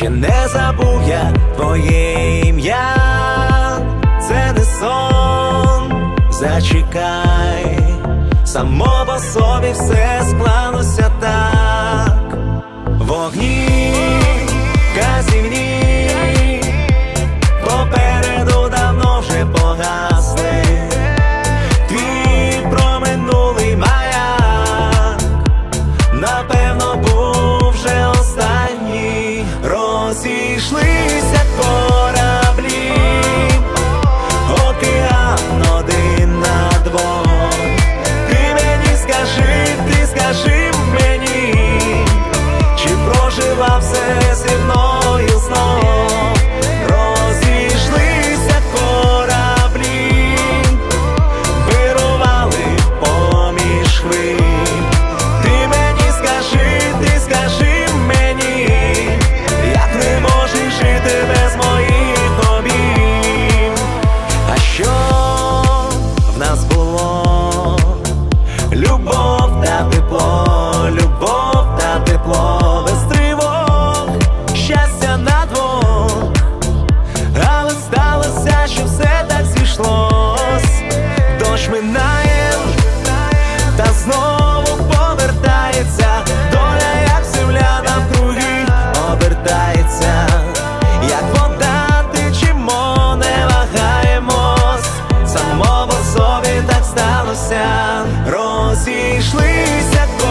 ще не забув я твоє ім'я. Це не сон, зачекай, само по собі все склалося так. Вогні казівні попереду давно вже погасли. Твій проминулий маяк напевно був вже останній. Розійшлися кораблі, океан один на двох. Ти мені скажи, ти скажи мені, чи проживав все зі мною знов? Розійшлися кораблі, вирували поміж хвиль. Ти мені скажи, ти скажи мені, як не можеш жити без моїх обійм. А що в нас було? Любов та тепло, любов та тепло, без тривог, щастя на двох. Але сталося, що все так зійшлось. Дощ минає, та знову повертається. Доля, як земля навкруги, обертається. Як вода течемо, не вагаємось. Само по собі так сталося. Розійшлися